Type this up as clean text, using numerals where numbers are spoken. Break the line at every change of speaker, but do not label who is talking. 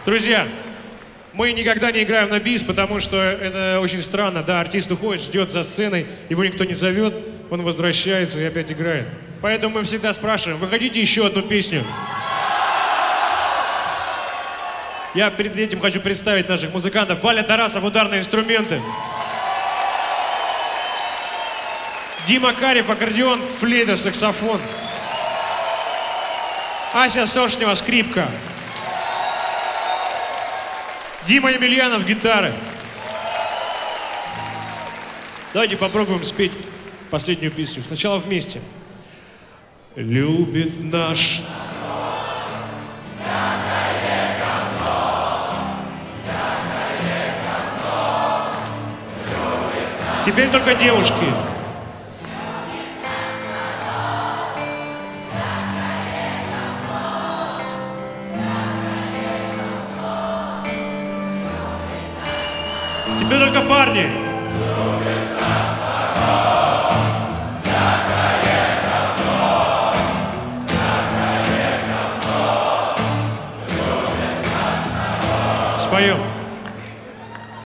Друзья, мы никогда не играем на бис, потому что это очень странно. Да, артист уходит, ждет за сценой, его никто не зовет, он возвращается и опять играет. Поэтому мы всегда спрашиваем, вы хотите еще одну песню? Я перед этим хочу представить наших музыкантов. Валя Тарасов, ударные инструменты. Дима Карев, аккордеон, флейта, саксофон. Ася Сошнева, скрипка. Дима Емельянов, гитары. Давайте попробуем спеть последнюю песню. Сначала вместе. Любит наш... Теперь только девушки. Теперь только парни. Споем.